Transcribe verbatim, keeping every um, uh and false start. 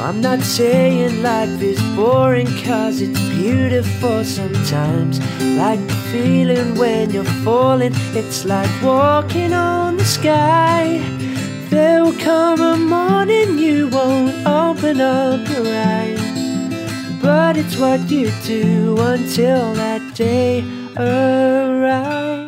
I'm not saying life is boring, cause it's beautiful sometimes. Like the feeling when you're falling, it's like walking on the sky. There will come a morning you won't open up your eyes, but it's what you do until that day arrives.